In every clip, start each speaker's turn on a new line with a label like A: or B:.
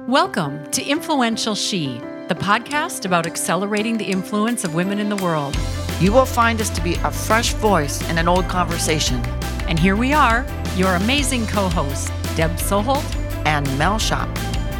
A: Welcome to Influential She, the podcast about accelerating the influence of women in the world.
B: You will find us to be a fresh voice in an old conversation.
A: And here we are, your amazing co-hosts, Deb Soholt
B: and Mel Shop.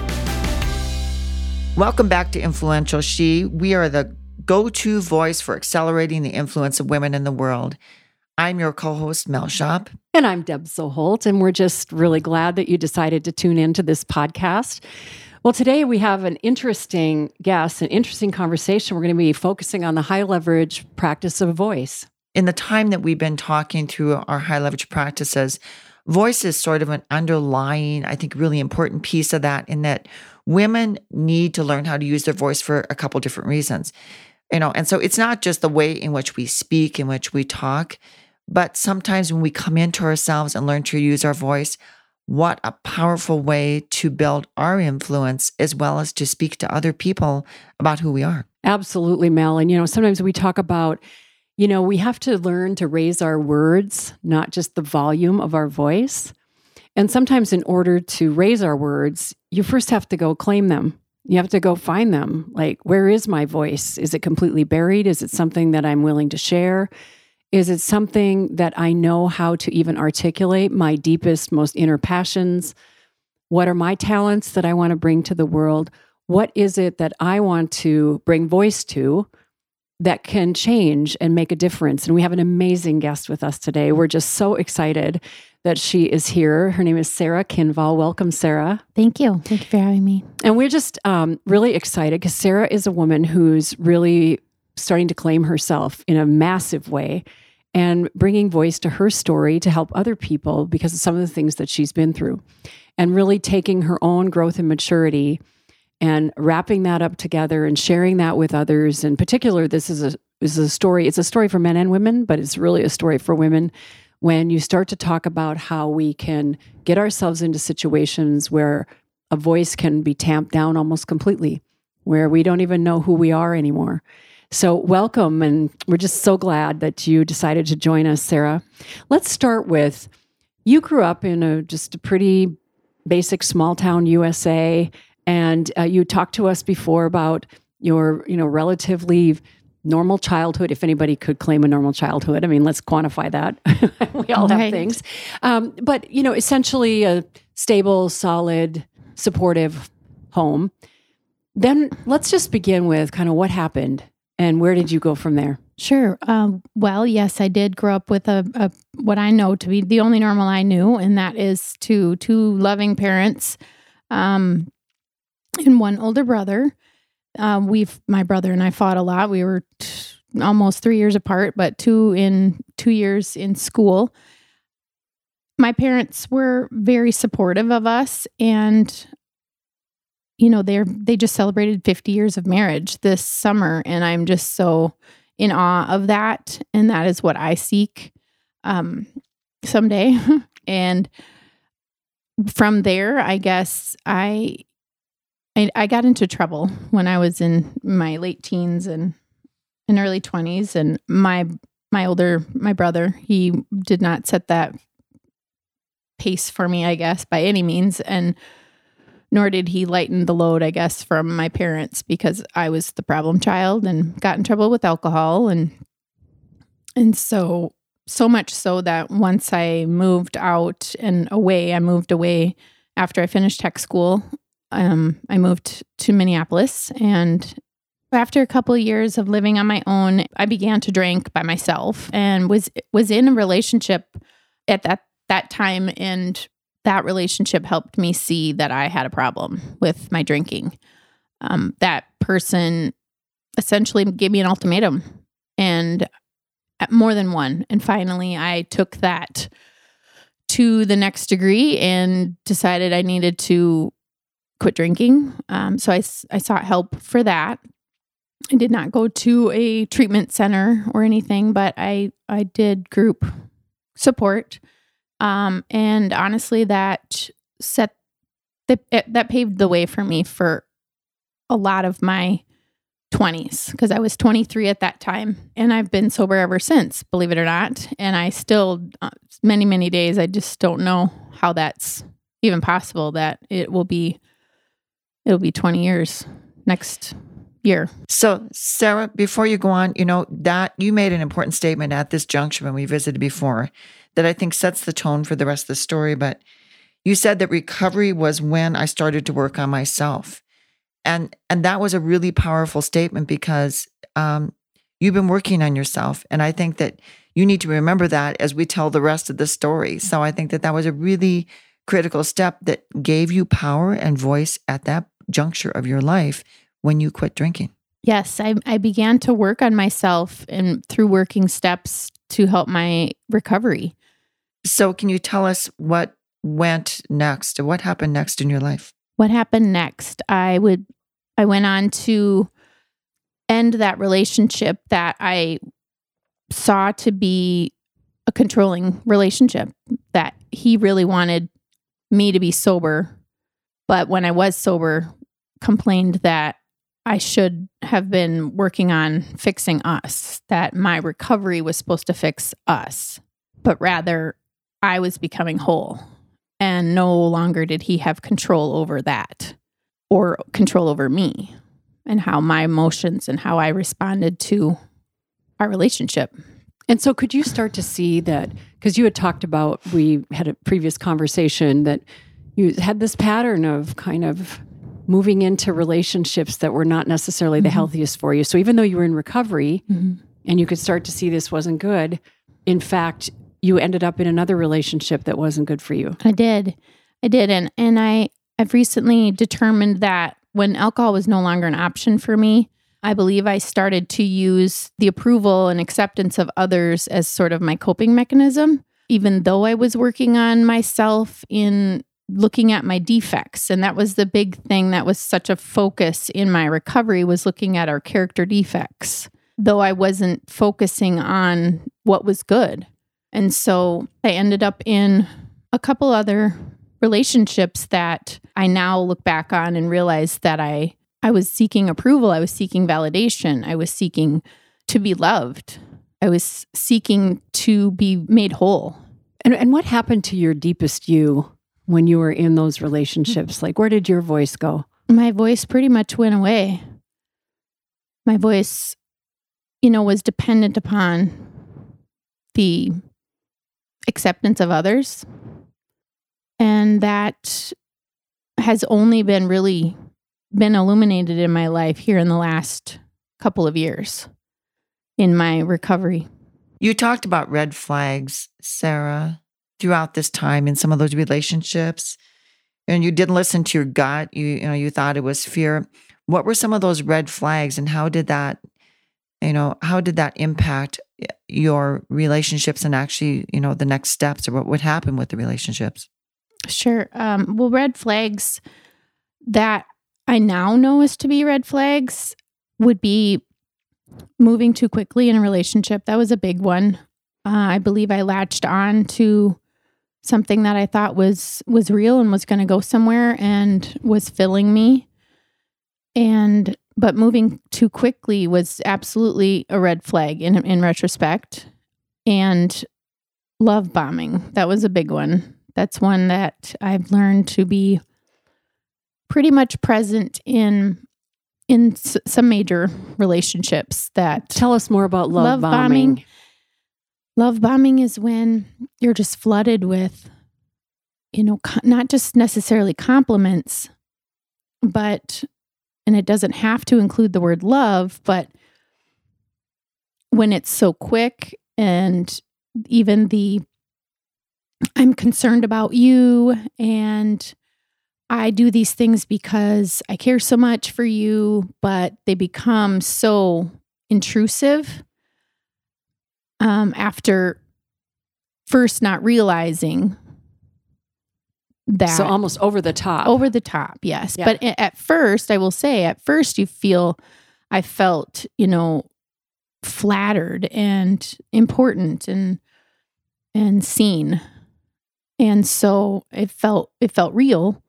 B: Welcome back to Influential She. We are the go-to voice for accelerating the influence of women in the world. I'm your co-host, Mel Shop.
C: And I'm Deb Soholt, and we're just really glad that you decided to tune into this podcast. Well, today we have an interesting guest, an interesting conversation. We're going to be focusing on the high leverage practice of voice.
B: In the time that we've been talking through our high leverage practices, voice is sort of an underlying, I think, really important piece of that, in that women need to learn how to use their voice for a couple different reasons. And so it's not just the way in which we speak, in which we talk, but sometimes when we come into ourselves and learn to use our voice, what a powerful way to build our influence as well as to speak to other people about who we are.
C: Absolutely, Mel. And, sometimes we talk about, we have to learn to raise our words, not just the volume of our voice. And sometimes in order to raise our words, you first have to go claim them. You have to go find them. Like, where is my voice? Is it completely buried? Is it something that I'm willing to share? Is it something that I know how to even articulate my deepest, most inner passions? What are my talents that I want to bring to the world? What is it that I want to bring voice to that can change and make a difference? And we have an amazing guest with us today. We're just so excited that she is here. Her name is Sarah Kinval. Welcome, Sarah.
D: Thank you. Thank you for having me.
C: And we're just really excited because Sarah is a woman who's really starting to claim herself in a massive way and bringing voice to her story to help other people because of some of the things that she's been through, and really taking her own growth and maturity and wrapping that up together and sharing that with others. In particular, this is a story. It's a story for men and women, but it's really a story for women when you start to talk about how we can get ourselves into situations where a voice can be tamped down almost completely, where we don't even know who we are anymore. So welcome, and we're just so glad that you decided to join us, Sarah. Let's start with, you grew up in just a pretty basic small town USA, and you talked to us before about your relatively normal childhood, if anybody could claim a normal childhood. I mean, let's quantify that. We all have things. But, essentially a stable, solid, supportive home. Then let's just begin with kind of what happened. And where did you go from there?
D: Sure. Well, yes, I did grow up with a what I know to be the only normal I knew, and that is two loving parents, and one older brother. My brother and I fought a lot. We were almost 3 years apart, but 2 years in school. My parents were very supportive of us, and they just celebrated 50 years of marriage this summer, and I'm just so in awe of that, and that is what I seek someday. And from there, I guess I got into trouble when I was in my late teens and early 20s, and my brother, he did not set that pace for me, I guess, by any means, and nor did he lighten the load, I guess, from my parents, because I was the problem child and got in trouble with alcohol. And so much so that once I moved out and away, I moved away after I finished tech school. I moved to Minneapolis, and after a couple of years of living on my own, I began to drink by myself and was in a relationship at that time, and that relationship helped me see that I had a problem with my drinking. That person essentially gave me an ultimatum, and more than one. And finally, I took that to the next degree and decided I needed to quit drinking. So I sought help for that. I did not go to a treatment center or anything, but I did group support. And honestly, that paved the way for me for a lot of my 20s, because I was 23 at that time, and I've been sober ever since, believe it or not. And I still, many, many days, I just don't know how that's even possible, that it will be it'll be 20 years next year.
B: So, Sarah, before you go on, that you made an important statement at this juncture when we visited before that I think sets the tone for the rest of the story. But you said that recovery was when I started to work on myself. And that was a really powerful statement because you've been working on yourself. And I think that you need to remember that as we tell the rest of the story. So I think that was a really critical step that gave you power and voice at that juncture of your life when you quit drinking.
D: Yes, I began to work on myself and through working steps to help my recovery.
B: So can you tell us what went next? What happened next in your life?
D: What happened next? I went on to end that relationship that I saw to be a controlling relationship, that he really wanted me to be sober. But when I was sober, complained that I should have been working on fixing us, that my recovery was supposed to fix us, but rather I was becoming whole. And no longer did he have control over that or control over me and how my emotions and how I responded to our relationship.
C: And so could you start to see that, because you had talked about, we had a previous conversation that you had this pattern of kind of moving into relationships that were not necessarily the healthiest for you. So even though you were in recovery and you could start to see this wasn't good, in fact, you ended up in another relationship that wasn't good for you.
D: I did. And I've recently determined that when alcohol was no longer an option for me, I believe I started to use the approval and acceptance of others as sort of my coping mechanism, even though I was working on myself in looking at my defects. And that was the big thing that was such a focus in my recovery, was looking at our character defects, though I wasn't focusing on what was good. And so I ended up in a couple other relationships that I now look back on and realize that I was seeking approval. I was seeking validation. I was seeking to be loved. I was seeking to be made whole.
C: And what happened to your deepest you when you were in those relationships? Like, where did your voice go?
D: My voice pretty much went away. My voice, was dependent upon the acceptance of others. And that has only been illuminated in my life here in the last couple of years in my recovery.
B: You talked about red flags, Sarah, throughout this time in some of those relationships, and you didn't listen to your gut. You thought it was fear. What were some of those red flags, and how did that impact your relationships and actually, the next steps, or what would happen with the relationships?
D: Sure. Well, red flags that I now know as to be red flags would be moving too quickly in a relationship. That was a big one. I believe I latched on to something that I thought was real and was going to go somewhere and was filling me. But moving too quickly was absolutely a red flag in retrospect. And love bombing, that was a big one. That's one that I've learned to be pretty much present in some major relationships. That
C: Tell us more about love bombing.
D: Love bombing is when you're just flooded with, not just necessarily compliments, but, and it doesn't have to include the word love, but when it's so quick, and even I'm concerned about you, and I do these things because I care so much for you, but they become so intrusive after first not realizing that.
C: So almost over the top.
D: Over the top, yes.
C: Yeah.
D: But at first, I will say, I felt, flattered and important and seen. And so it felt real.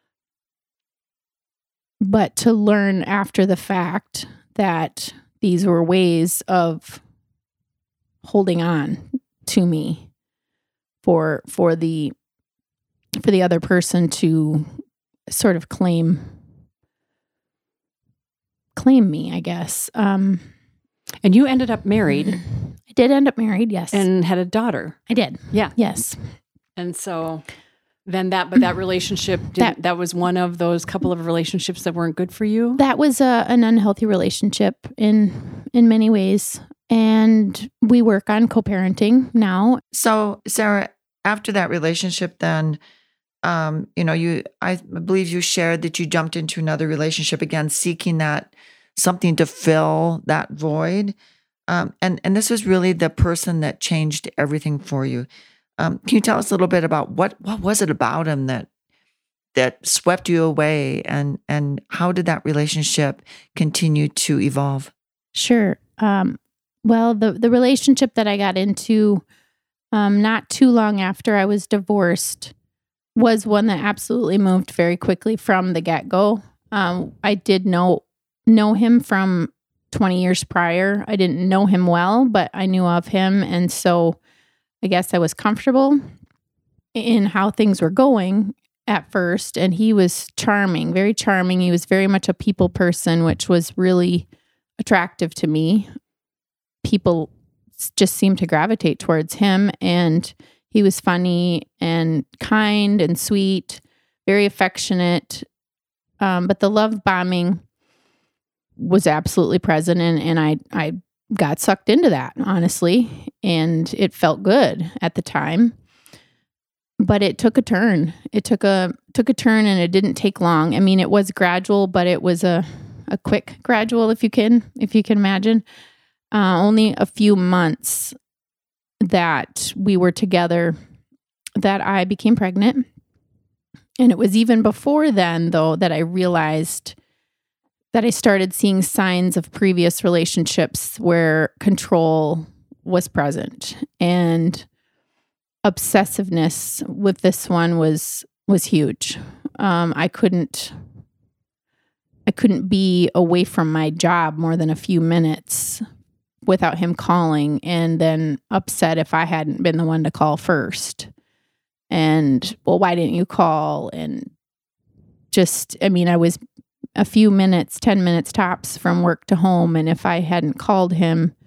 D: But to learn after the fact that these were ways of holding on to me for the other person to sort of claim claim me, I guess.
C: And you ended up married.
D: I did end up married, yes.
C: And had a daughter.
D: I did.
C: Yeah.
D: Yes.
C: And so then that relationship, that was one of those couple of relationships that weren't good for you?
D: That was an unhealthy relationship in many ways. And we work on co-parenting now.
B: So, Sarah, after that relationship, then, I believe you shared that you jumped into another relationship again, seeking that something to fill that void. And this was really the person that changed everything for you. Can you tell us a little bit about what was it about him that swept you away, and how did that relationship continue to evolve?
D: Sure. Well, the relationship that I got into not too long after I was divorced was one that absolutely moved very quickly from the get-go. I did know him from 20 years prior. I didn't know him well, but I knew of him. And so I guess I was comfortable in how things were going at first. And he was charming, very charming. He was very much a people person, which was really attractive to me. People just seemed to gravitate towards him. And he was funny and kind and sweet, very affectionate. But the love bombing was absolutely present. And I got sucked into that, honestly. And it felt good at the time. But it took a turn. It took a turn, and it didn't take long. I mean, it was gradual, but it was a quick gradual, if you can imagine. Only a few months that we were together that I became pregnant. And it was even before then, though, that I realized that I started seeing signs of previous relationships where control was present, and obsessiveness with this one was huge. I couldn't be away from my job more than a few minutes without him calling, and then upset if I hadn't been the one to call first. And, well, why didn't you call? And I was a few minutes, 10 minutes tops from work to home. And if I hadn't called him,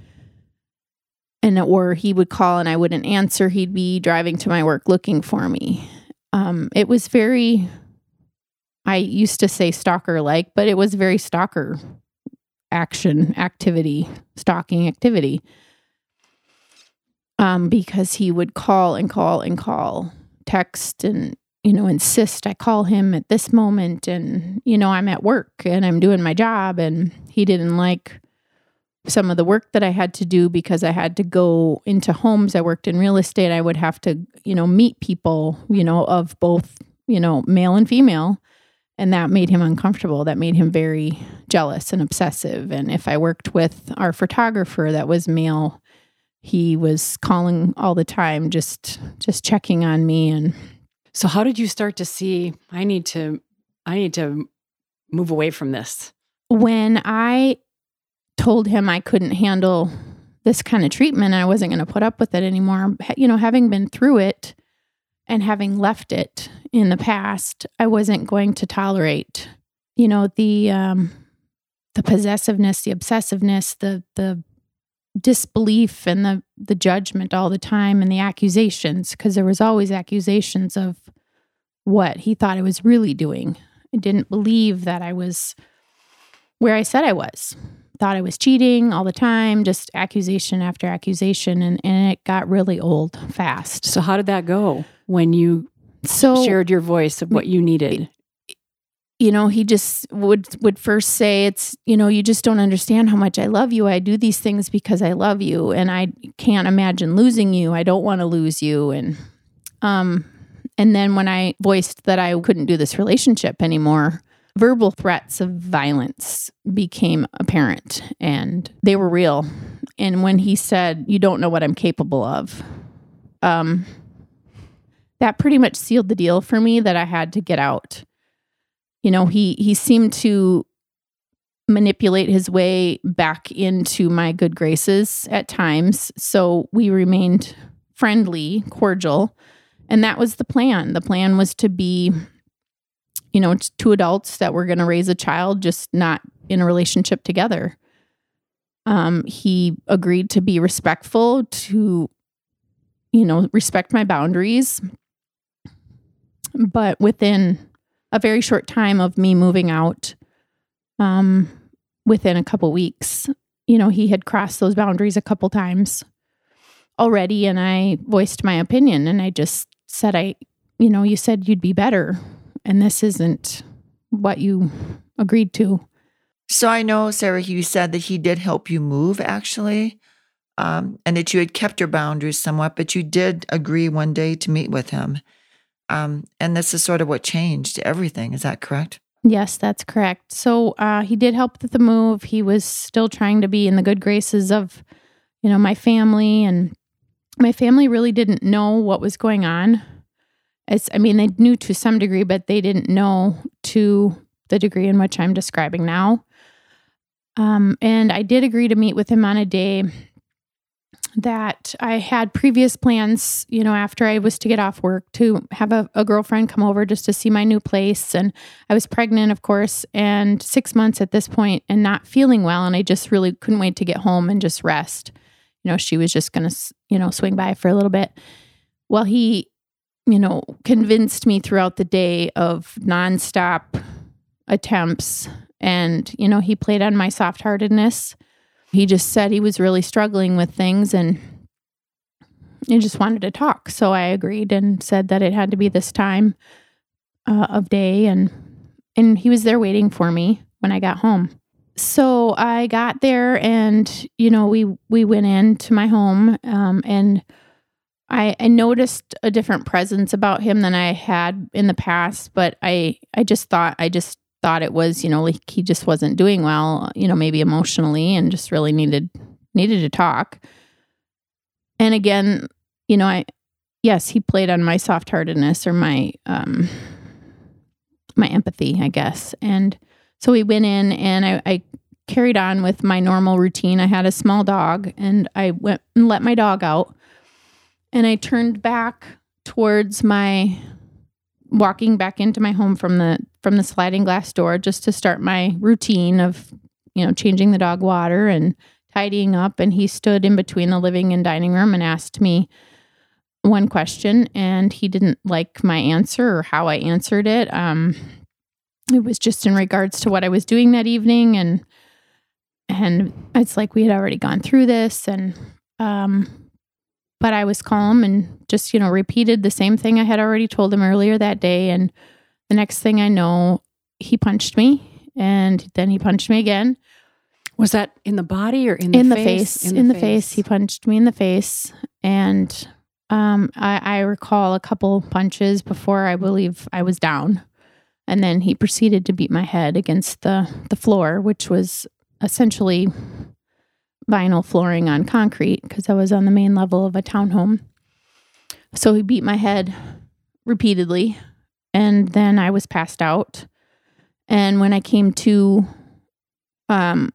D: or he would call and I wouldn't answer, he'd be driving to my work looking for me. It was very, I used to say stalker-like, but it was very stalker stalking activity. Because he would call and call and call, text and, insist I call him at this moment. And, I'm at work and I'm doing my job, and he didn't like some of the work that I had to do because I had to go into homes. I worked in real estate. I would have to, meet people, of both, male and female. And that made him uncomfortable. That made him very jealous and obsessive. And if I worked with our photographer that was male, he was calling all the time, just checking on me. And
C: so how did you start to see, I need to move away from this?
D: When I told him I couldn't handle this kind of treatment and I wasn't going to put up with it anymore, having been through it and having left it in the past, I wasn't going to tolerate, the possessiveness, the obsessiveness, the disbelief and the judgment all the time, and the accusations, because there was always accusations of what he thought I was really doing. I didn't believe that I was where I said I was. Thought I was cheating all the time, just accusation after accusation, and it got really old fast.
C: So how did that go when you shared your voice of what you needed?
D: He just would first say, it's, you just don't understand how much I love you. I do these things because I love you, and I can't imagine losing you. I don't want to lose you. And then when I voiced that I couldn't do this relationship anymore, verbal threats of violence became apparent, and they were real. And when he said, "You don't know what I'm capable of," that pretty much sealed the deal for me that I had to get out. He seemed to manipulate his way back into my good graces at times. So we remained friendly, cordial. And that was the plan. The plan was to be, two adults that were going to raise a child, just not in a relationship together. He agreed to be respectful, to, respect my boundaries. But within a very short time of me moving out, within a couple weeks, he had crossed those boundaries a couple times already. And I voiced my opinion, and I just said, you said you'd be better, and this isn't what you agreed to.
B: So I know, Sarah, you said that he did help you move, actually, and that you had kept your boundaries somewhat, but you did agree one day to meet with him. And this is sort of what changed everything. Is that correct?
D: Yes, that's correct. So he did help with the move. He was still trying to be in the good graces of, my family, and my family really didn't know what was going on. They knew to some degree, but they didn't know to the degree in which I'm describing now. And I did agree to meet with him on a day that I had previous plans, after I was to get off work, to have a girlfriend come over just to see my new place. And I was pregnant, of course, and 6 months at this point, and not feeling well. And I just really couldn't wait to get home and just rest. She was just going to, swing by for a little bit. Well, he, convinced me throughout the day of nonstop attempts. And, he played on my soft-heartedness. He just said he was really struggling with things, and he just wanted to talk. So I agreed and said that it had to be this time of day. And he was there waiting for me when I got home. So I got there, and, we went into my home, and I noticed a different presence about him than I had in the past, but I just thought it was, like he just wasn't doing well, maybe emotionally, and just really needed to talk. And again, he played on my soft-heartedness, or my empathy, I guess. And so we went in, and I carried on with my normal routine. I had a small dog, and I went and let my dog out, and I turned back towards walking back into my home from the sliding glass door, just to start my routine of, changing the dog water and tidying up. And he stood in between the living and dining room and asked me one question, and he didn't like my answer or how I answered it. It was just in regards to what I was doing that evening. And it's like we had already gone through this, but I was calm and just, repeated the same thing I had already told him earlier that day. And the next thing I know, he punched me, and then he punched me again.
C: Was that in the body or in the face?
D: In the face. He punched me in the face. And I recall a couple punches before I believe I was down. And then he proceeded to beat my head against the floor, which was essentially vinyl flooring on concrete, because I was on the main level of a townhome. So he beat my head repeatedly, and then I was passed out. And when I came to, I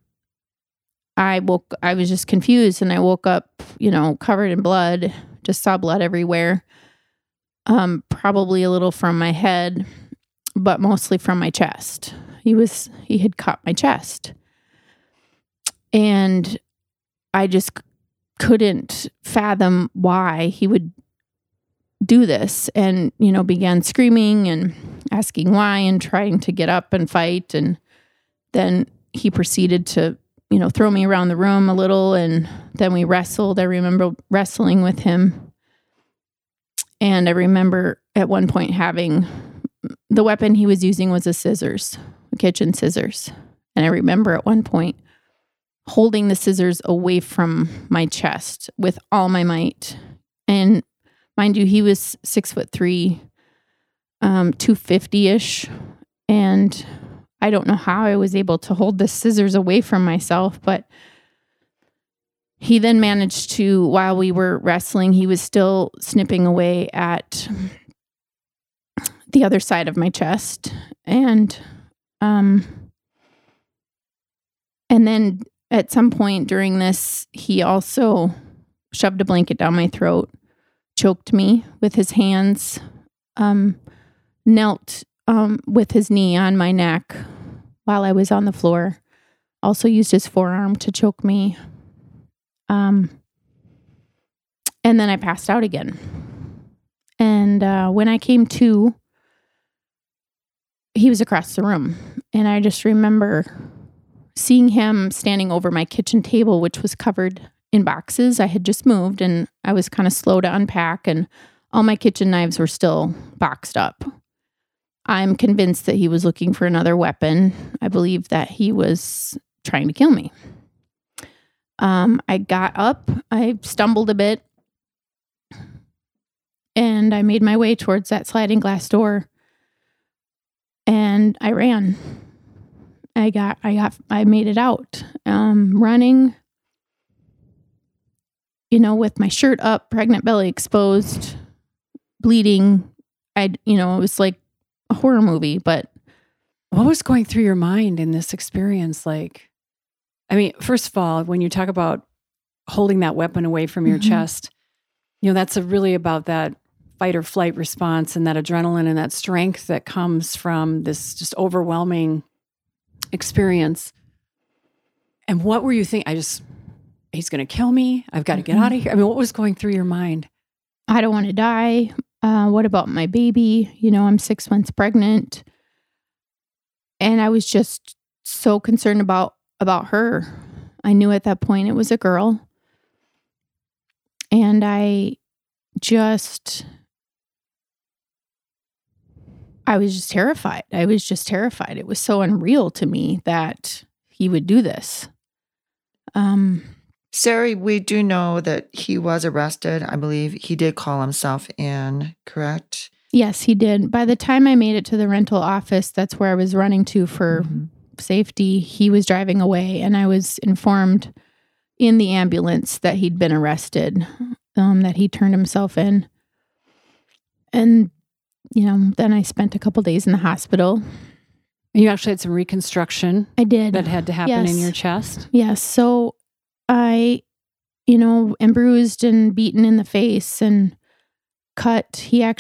D: was just confused, and I woke up, covered in blood, just saw blood everywhere. Probably a little from my head, but mostly from my chest. He had cut my chest. And I just couldn't fathom why he would do this, and, began screaming and asking why and trying to get up and fight. And then he proceeded to, throw me around the room a little, and then we wrestled. I remember wrestling with him. And I remember at one point the weapon he was using was a kitchen scissors. And I remember at one point holding the scissors away from my chest with all my might. And mind you, he was 6'3", 250-ish. And I don't know how I was able to hold the scissors away from myself, but he then managed to, while we were wrestling, he was still snipping away at the other side of my chest. And then at some point during this, he also shoved a blanket down my throat, choked me with his hands, knelt with his knee on my neck while I was on the floor, also used his forearm to choke me. And then I passed out again. And when I came to, he was across the room. And I just remember seeing him standing over my kitchen table, which was covered in boxes. I had just moved and I was kind of slow to unpack, and all my kitchen knives were still boxed up. I'm convinced that he was looking for another weapon. I believe that he was trying to kill me. I got up, I stumbled a bit, and I made my way towards that sliding glass door, and I ran. I made it out, running, with my shirt up, pregnant belly exposed, bleeding. It was like a horror movie, but.
C: What was going through your mind in this experience? First of all, when you talk about holding that weapon away from your chest, that's really about that fight or flight response and that adrenaline and that strength that comes from this just overwhelming experience. And what were you thinking? He's going to kill me. I've got to get out of here. What was going through your mind?
D: I don't want to die. What about my baby? I'm 6 months pregnant. And I was just so concerned about her. I knew at that point it was a girl. And I was just terrified. It was so unreal to me that he would do this.
B: Sarah, we do know that he was arrested. I believe he did call himself in, correct?
D: Yes, he did. By the time I made it to the rental office, that's where I was running to for safety. He was driving away, and I was informed in the ambulance that he'd been arrested, that he turned himself in. And, then I spent a couple days in the hospital.
C: You actually had some reconstruction.
D: I did.
C: That had to happen in your chest?
D: Yes. So I, am bruised and beaten in the face and cut.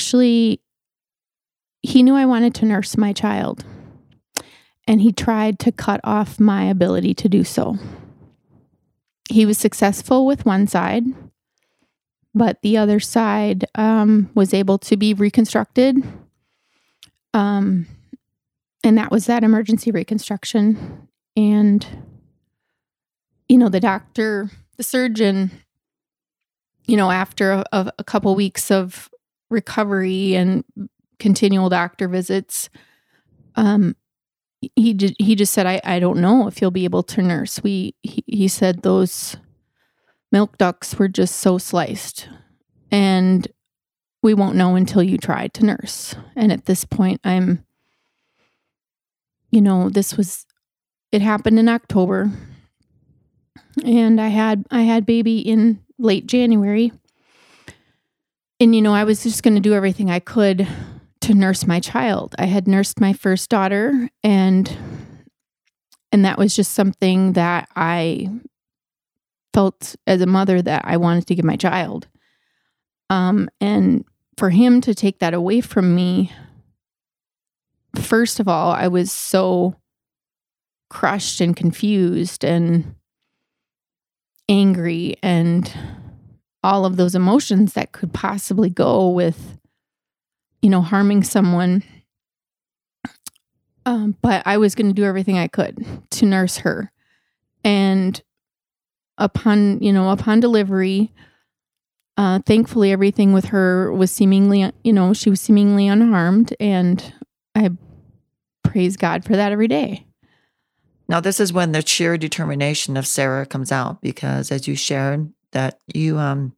D: He knew I wanted to nurse my child, and he tried to cut off my ability to do so. He was successful with one side, but the other side was able to be reconstructed. And that was that emergency reconstruction. And, the surgeon, after a couple weeks of recovery and continual doctor visits, he just said, I don't know if you'll be able to nurse. He said those milk ducts were just so sliced, and we won't know until you try to nurse. And at this point, it happened in October, and I had baby in late January. And, I was just going to do everything I could to nurse my child. I had nursed my first daughter, and that was just something that I felt as a mother that I wanted to give my child. And for him to take that away from me, first of all, I was so crushed and confused and angry and all of those emotions that could possibly go with, harming someone. But I was going to do everything I could to nurse her. And upon delivery, thankfully everything with her was seemingly, she was seemingly unharmed. And I praise God for that every day.
B: Now, this is when the sheer determination of Sarah comes out, because as you shared that you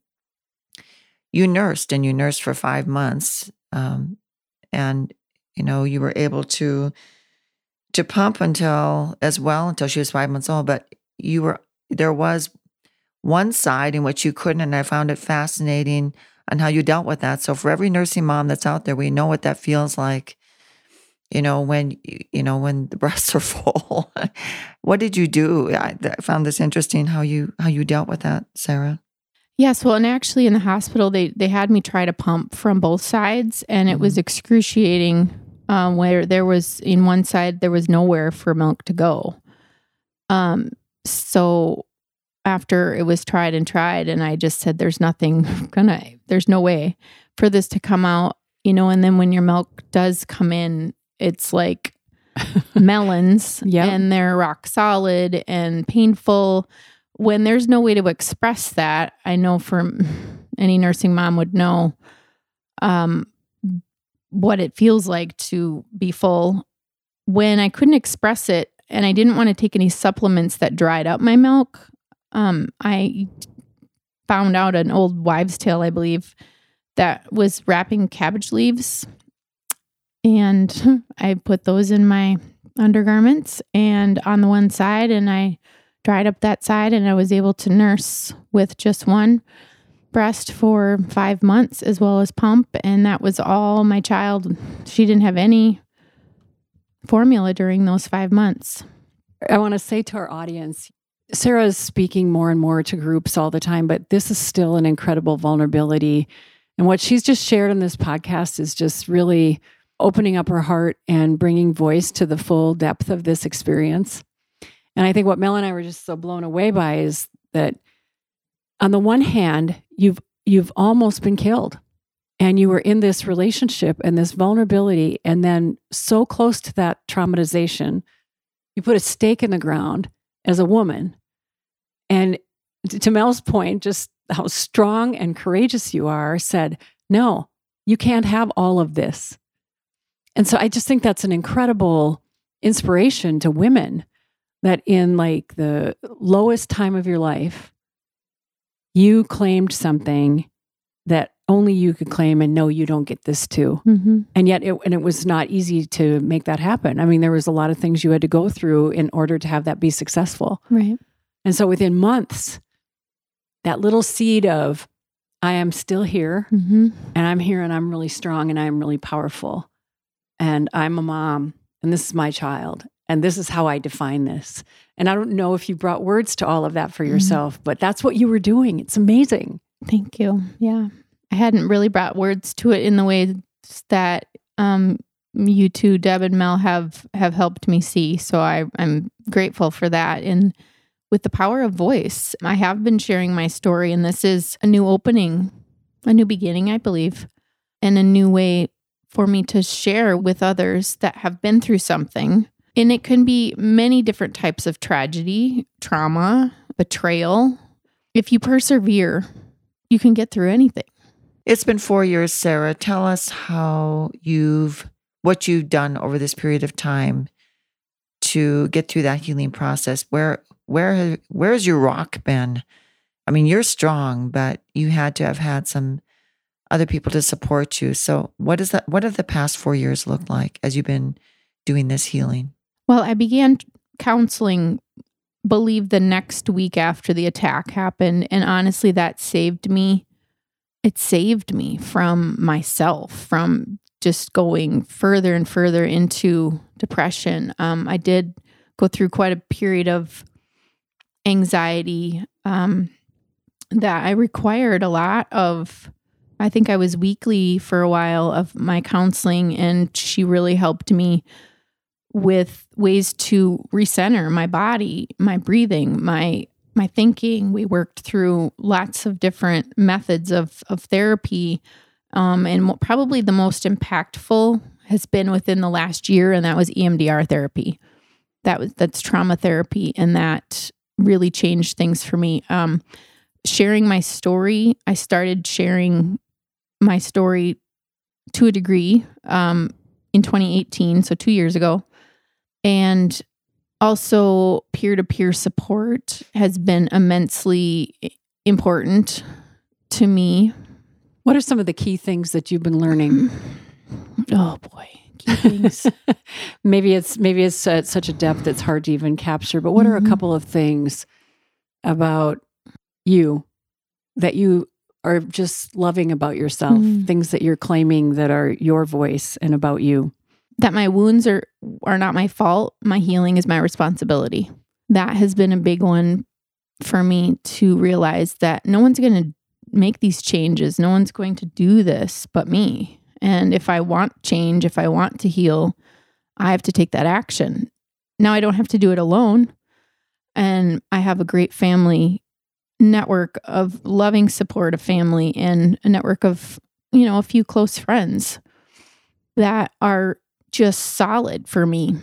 B: nursed for 5 months. And, you were able to pump until she was 5 months old, but there was one side in which you couldn't, and I found it fascinating on how you dealt with that. So for every nursing mom that's out there, we know what that feels like, when the breasts are full. What did you do? I found this interesting how you dealt with that, Sarah.
D: Yes, well, and actually in the hospital, they had me try to pump from both sides, and it was excruciating where there was, in one side, there was nowhere for milk to go. So after it was tried and I just said, there's no way for this to come out, and then when your milk does come in, it's like melons and they're rock solid and painful. When there's no way to express that, I know from any nursing mom would know what it feels like to be full. When I couldn't express it and I didn't want to take any supplements that dried up my milk, I found out an old wives' tale, I believe, that was wrapping cabbage leaves. And I put those in my undergarments and on the one side, and I dried up that side, and I was able to nurse with just one breast for 5 months as well as pump. And that was all my child. She didn't have any formula during those 5 months.
C: I want to say to our audience, Sarah is speaking more and more to groups all the time, but this is still an incredible vulnerability. And what she's just shared on this podcast is just really opening up her heart and bringing voice to the full depth of this experience. And I think what Mel and I were just so blown away by is that on the one hand, you've almost been killed and you were in this relationship and this vulnerability, and then so close to that traumatization, you put a stake in the ground as a woman. And to Mel's point, just how strong and courageous you are, said, no, you can't have all of this. And so I just think that's an incredible inspiration to women, that in like the lowest time of your life, you claimed something that only you could claim, and no, you don't get this too.
D: Mm-hmm.
C: And yet it was not easy to make that happen. I mean, there was a lot of things you had to go through in order to have that be successful.
D: Right.
C: And so within months, that little seed of, I am still here,
D: mm-hmm.
C: and I'm here, and I'm really strong, and I'm really powerful, and I'm a mom, and this is my child, and this is how I define this. And I don't know if you brought words to all of that for yourself, but that's what you were doing. It's amazing.
D: Thank you. Yeah. I hadn't really brought words to it in the way that you two, Deb and Mel, have helped me see. So I'm grateful for that. And with the power of voice, I have been sharing my story, and this is a new opening, a new beginning, I believe, and a new way for me to share with others that have been through something. And it can be many different types of tragedy, trauma, betrayal. If you persevere, you can get through anything.
B: It's been 4 years, Sarah. Tell us what you've done over this period of time to get through that healing process. Where's your rock been? I mean, you're strong, but you had to have had some other people to support you. So what have the past 4 years looked like as you've been doing this healing?
D: Well, I began counseling, believe the next week after the attack happened. And honestly, that saved me. It saved me from myself, from just going further and further into depression. I did go through quite a period of anxiety that I required a lot of. I think I was weekly for a while of my counseling, and she really helped me with ways to recenter my body, my breathing, my thinking. We worked through lots of different methods of therapy. And probably the most impactful has been within the last year, and that was EMDR therapy. That's trauma therapy, and that really changed things for me. Sharing my story, I started sharing my story to a degree in 2018, so 2 years ago. And also peer-to-peer support has been immensely important to me.
C: What are some of the key things that you've been learning?
D: Oh boy, key things.
C: maybe it's at such a depth it's hard to even capture, but what are a couple of things about you that you are just loving about yourself, things that you're claiming that are your voice and about you?
D: That my wounds are not my fault. My healing is my responsibility. That has been a big one for me, to realize that no one's going to make these changes. No one's going to do this but me. And if I want change, if I want to heal, I have to take that action. Now, I don't have to do it alone. And I have a great family network of loving support of family and a network of, a few close friends that are just solid for me.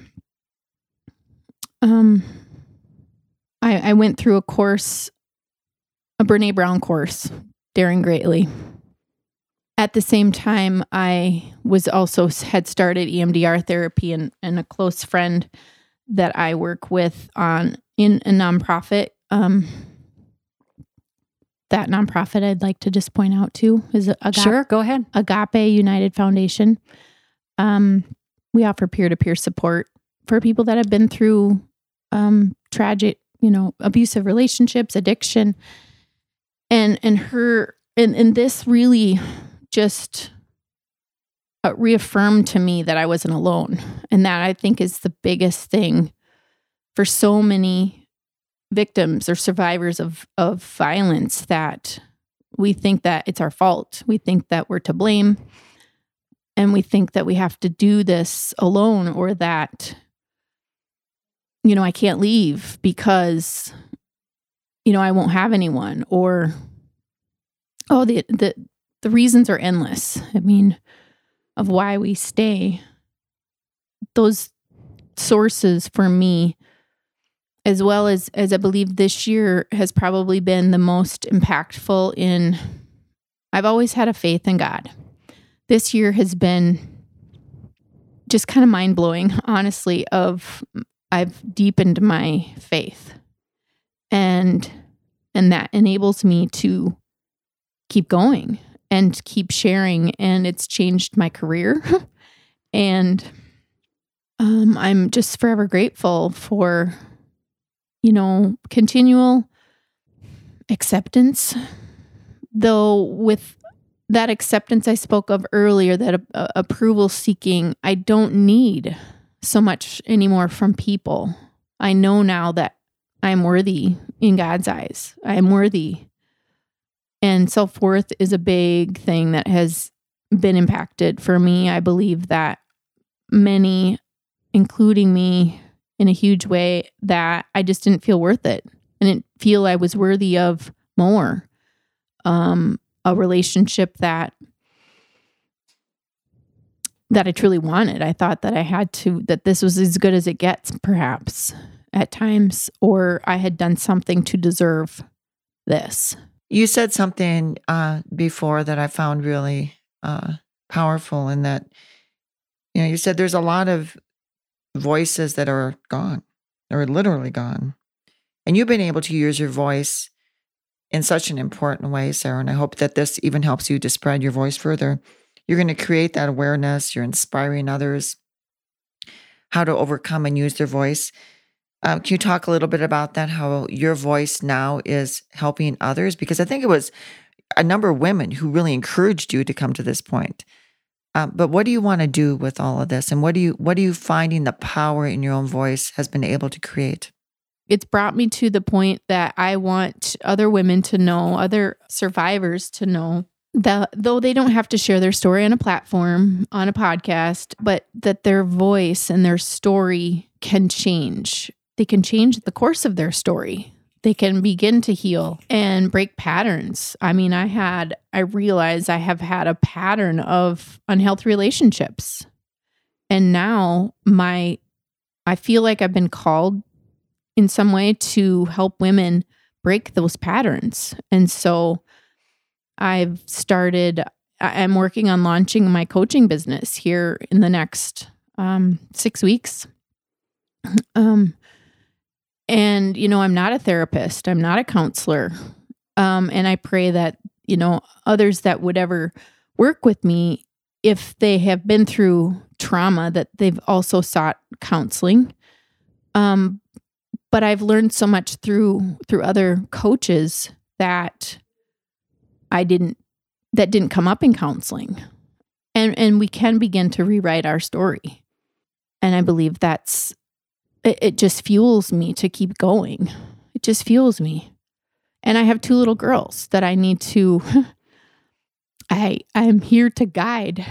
D: I went through a course, a Brene Brown course, Daring Greatly. At the same time, I had started EMDR therapy, and a close friend that I work with in a nonprofit. That nonprofit I'd like to just point out too is
C: Sure, go ahead.
D: Agape United Foundation. We offer peer-to-peer support for people that have been through tragic, abusive relationships, addiction, and this really just reaffirmed to me that I wasn't alone, and that I think is the biggest thing for so many victims or survivors of violence, that we think that it's our fault. We think that we're to blame, and we think that we have to do this alone, or that, I can't leave because, I won't have anyone, or, the reasons are endless. I mean, of why we stay. Those sources for me, as well as I believe this year has probably been the most impactful I've always had a faith in God. This year has been just kind of mind-blowing, honestly, I've deepened my faith. And that enables me to keep going and keep sharing, and it's changed my career. And I'm just forever grateful for continual acceptance. Though with that acceptance I spoke of earlier, that approval seeking, I don't need so much anymore from people. I know now that I'm worthy in God's eyes. I am worthy. And self-worth is a big thing that has been impacted for me. I believe that many, including me, in a huge way, that I just didn't feel worth it. I didn't feel I was worthy of more. A relationship that I truly wanted. I thought that that this was as good as it gets, perhaps, at times, or I had done something to deserve this.
B: You said something before that I found really powerful, in that, you said there's a lot of voices that are gone, or literally gone. And you've been able to use your voice in such an important way, Sarah, and I hope that this even helps you to spread your voice further. You're going to create that awareness. You're inspiring others how to overcome and use their voice. Can you talk a little bit about that, how your voice now is helping others? Because I think it was a number of women who really encouraged you to come to this point. But what do you want to do with all of this? And what are you finding the power in your own voice has been able to create?
D: It's brought me to the point that I want other women to know, other survivors to know, that though they don't have to share their story on a platform, on a podcast, but that their voice and their story can change. They can change the course of their story. They can begin to heal and break patterns. I mean, I realized I have had a pattern of unhealthy relationships. And now I feel like I've been called in some way to help women break those patterns. And so I'm working on launching my coaching business here in the next 6 weeks. And, I'm not a therapist. I'm not a counselor. And I pray that, others that would ever work with me, if they have been through trauma, that they've also sought counseling. But I've learned so much through other coaches that didn't come up in counseling. And we can begin to rewrite our story. And I believe it just fuels me to keep going. It just fuels me. And I have 2 little girls that I need to, I'm here to guide.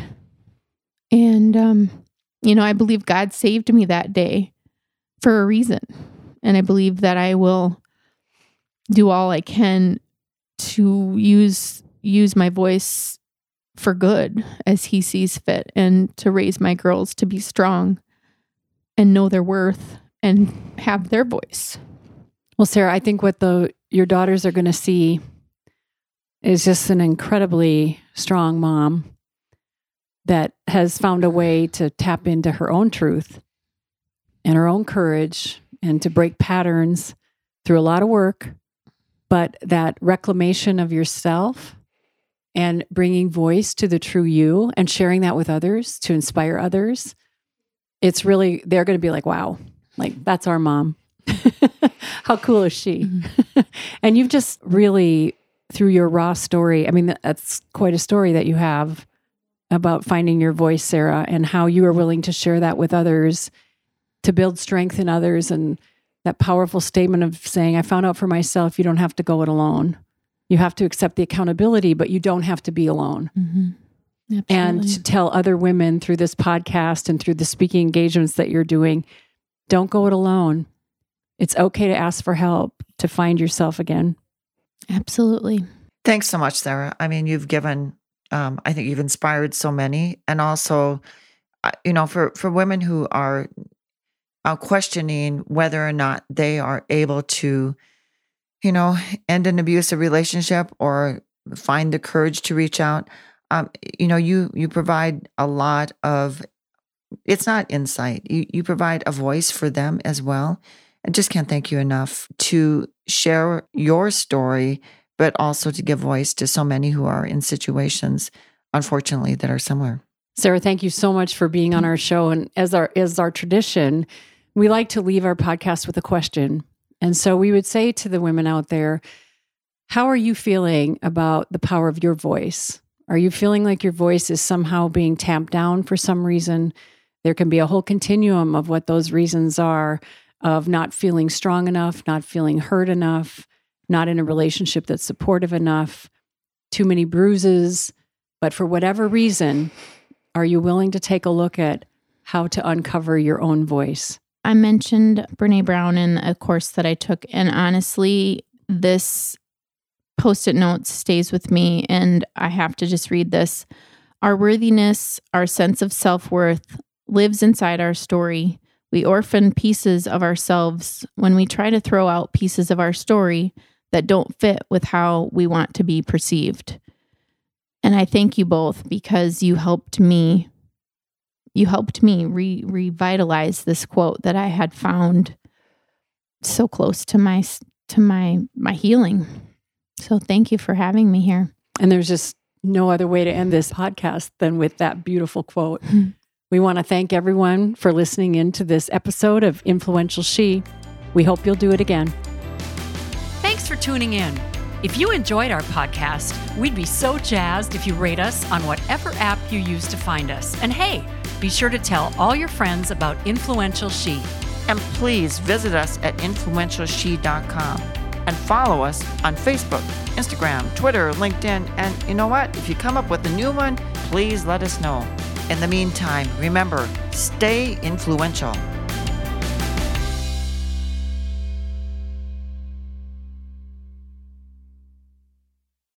D: And, I believe God saved me that day for a reason. And I believe that I will do all I can to use my voice for good as he sees fit, and to raise my girls to be strong and know their worth and have their voice.
C: Well, Sarah, I think what your daughters are going to see is just an incredibly strong mom that has found a way to tap into her own truth and her own courage and to break patterns through a lot of work. But that reclamation of yourself and bringing voice to the true you and sharing that with others to inspire others, it's really, they're going to be like, wow, like that's our mom. How cool is she? Mm-hmm. And you've just really, through your raw story, I mean, that's quite a story that you have about finding your voice, Sarah, and how you are willing to share that with others to build strength in others. And that powerful statement of saying, I found out for myself, you don't have to go it alone. You have to accept the accountability, but you don't have to be alone.
D: Mm-hmm.
C: And to tell other women through this podcast and through the speaking engagements that you're doing, don't go it alone. It's okay to ask for help to find yourself again.
D: Absolutely.
B: Thanks so much, Sarah. I mean, you've given, I think you've inspired so many. And also, for women who are questioning whether or not they are able to, end an abusive relationship or find the courage to reach out, you provide a lot of, it's not insight. You provide a voice for them as well. I just can't thank you enough to share your story, but also to give voice to so many who are in situations, unfortunately, that are similar.
C: Sarah, thank you so much for being on our show. And as our tradition, we like to leave our podcast with a question. And so we would say to the women out there, how are you feeling about the power of your voice? Are you feeling like your voice is somehow being tamped down for some reason? There can be a whole continuum of what those reasons are, of not feeling strong enough, not feeling heard enough, not in a relationship that's supportive enough, too many bruises. But for whatever reason, are you willing to take a look at how to uncover your own voice?
D: I mentioned Brené Brown in a course that I took, and honestly, this Post-it note stays with me, and I have to just read this. Our worthiness, our sense of self-worth lives inside our story. We orphan pieces of ourselves when we try to throw out pieces of our story that don't fit with how we want to be perceived. And I thank you both because you helped me revitalize this quote that I had found so close to my healing. So thank you for having me here.
C: And there's just no other way to end this podcast than with that beautiful quote. Mm-hmm. We want to thank everyone for listening in to this episode of Influential She. We hope you'll do it again.
A: Thanks for tuning in. If you enjoyed our podcast, we'd be so jazzed if you rate us on whatever app you use to find us. And hey, be sure to tell all your friends about Influential She.
B: And please visit us at influentialshe.com and follow us on Facebook, Instagram, Twitter, LinkedIn. And you know what? If you come up with a new one, please let us know. In the meantime, remember, stay influential.